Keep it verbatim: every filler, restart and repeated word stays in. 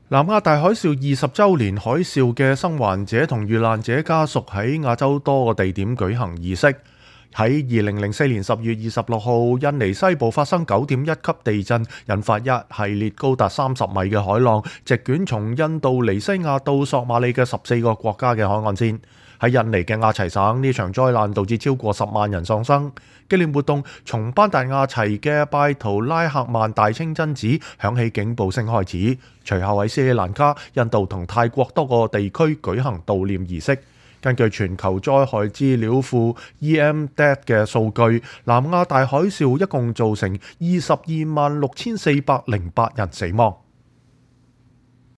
南亞大海嘯二十週年海嘯嘅生還者同遇難者家屬喺亞洲多個地點舉行儀式。喺二零零四年十月二十六號，印尼西部發生九點一級地震，引發一系列高達三十米嘅海浪，席捲從印度尼西亞到索馬里嘅十四個國家嘅海岸線。喺印尼嘅亞齊省，呢場災難導致超過十萬人喪生。紀念活動從班達亞齊嘅拜圖拉克曼大清真寺響起警報聲開始，隨後喺斯里蘭卡、印度同泰國多個地區舉行悼念儀式。根據全球災害資料庫 E M D A T 嘅數據，南亞大海嘯一共造成二十二萬六千四百零八人死亡。